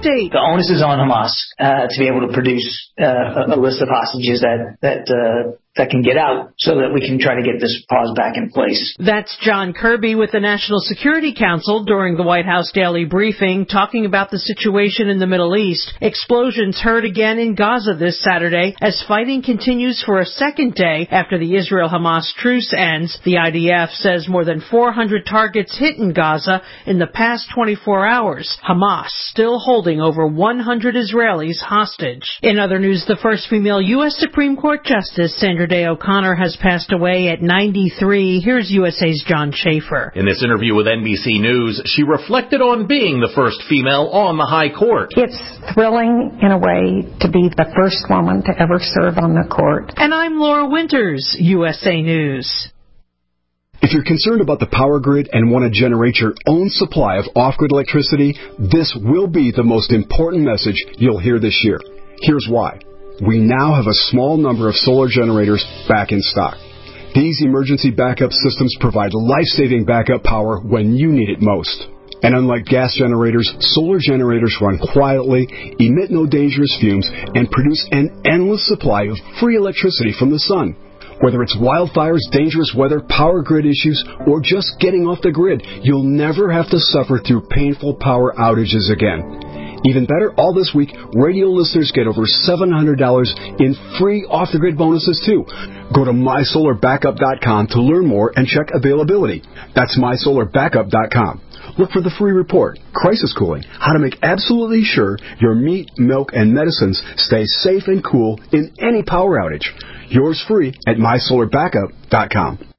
update. The onus is on Hamas to be able to produce a list of hostages that can get out so that we can try to get this pause back in place. That's John Kirby with the National Security Council during the White House daily briefing, talking about the situation in the Middle East. Explosions heard again in Gaza this Saturday as fighting continues for a second day after the Israel-Hamas truce ends. The IDF says more than 400 targets hit in Gaza in the past 24 hours. Hamas still holding over 100 Israelis hostage. In other news, the first female U.S. Supreme Court Justice, Sandra Day O'Connor, has passed away at 93. Here's USA's John Schaefer. In this interview with NBC News, she reflected on being the first female on the High Court. It's thrilling in a way to be the first woman to ever serve on the court. And I'm Laura Winters, USA News. If you're concerned about the power grid and want to generate your own supply of off-grid electricity, this will be the most important message you'll hear this year. Here's why. We now have a small number of solar generators back in stock. These emergency backup systems provide life-saving backup power when you need it most. And unlike gas generators, solar generators run quietly, emit no dangerous fumes, and produce an endless supply of free electricity from the sun. Whether it's wildfires, dangerous weather, power grid issues, or just getting off the grid, you'll never have to suffer through painful power outages again. Even better, all this week, radio listeners get over $700 in free off-the-grid bonuses, too. Go to mysolarbackup.com to learn more and check availability. That's mysolarbackup.com. Look for the free report, Crisis Cooling, how to make absolutely sure your meat, milk, and medicines stay safe and cool in any power outage. Yours free at mysolarbackup.com.